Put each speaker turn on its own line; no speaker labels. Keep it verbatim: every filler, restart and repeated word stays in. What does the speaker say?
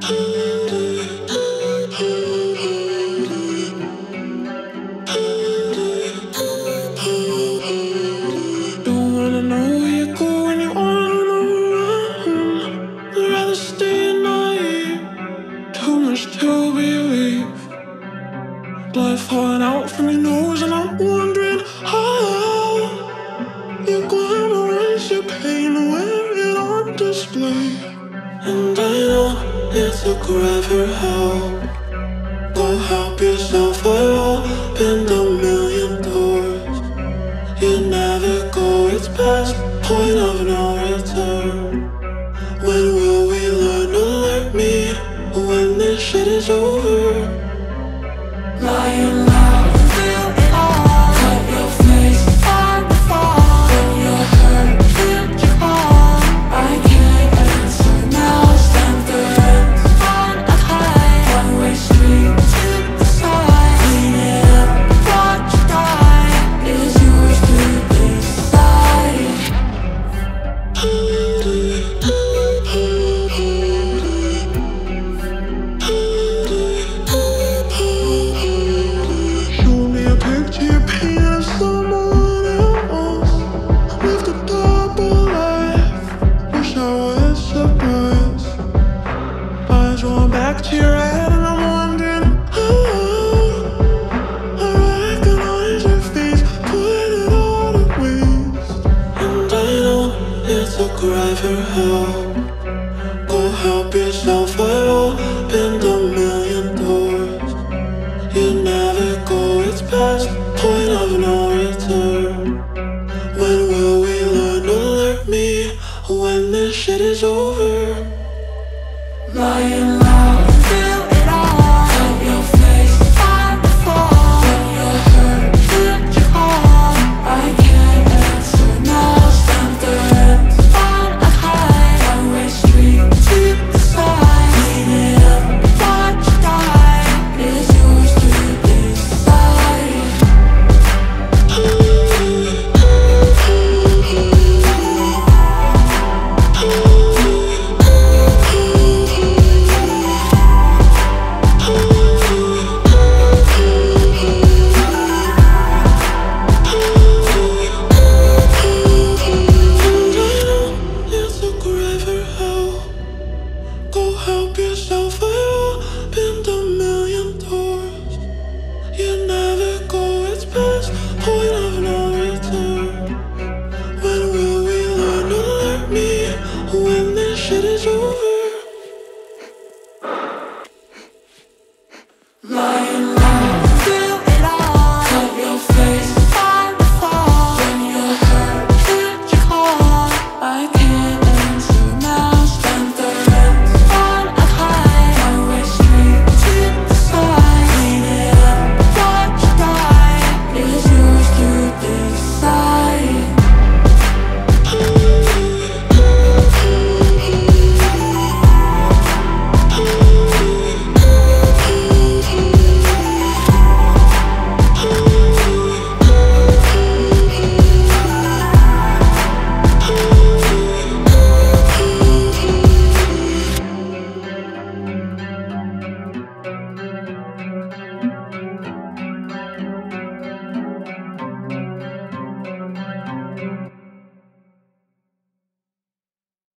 Don't wanna know where you're going, you wanna run. I'd rather stay naive, too much to believe. Blood falling out from your nose, and I'm wondering how you're gonna erase your pain, wear it on display. And I know it took forever help. Go help yourself, I opened a million doors. You never go, it's past point of no return. When will we learn to let me, when this shit is over? Lying loud, feel it all. Cut your face on the fall. When you're hurt, feel your call. I can't answer now, stand the rent on a high. One-way street to the side. Clean it up, watch you die. Is yours to decide. Show me a picture you paint of someone else with the double life. Wish I was surprised. Eyes rolling back to your head, and I'm wondering how I recognize your face, put it all to waste. And I know it took forever help. Go help yourself, I opened a million doors. You never go, it's past point of no return. When will we learn to let me, when this shit is over? Lying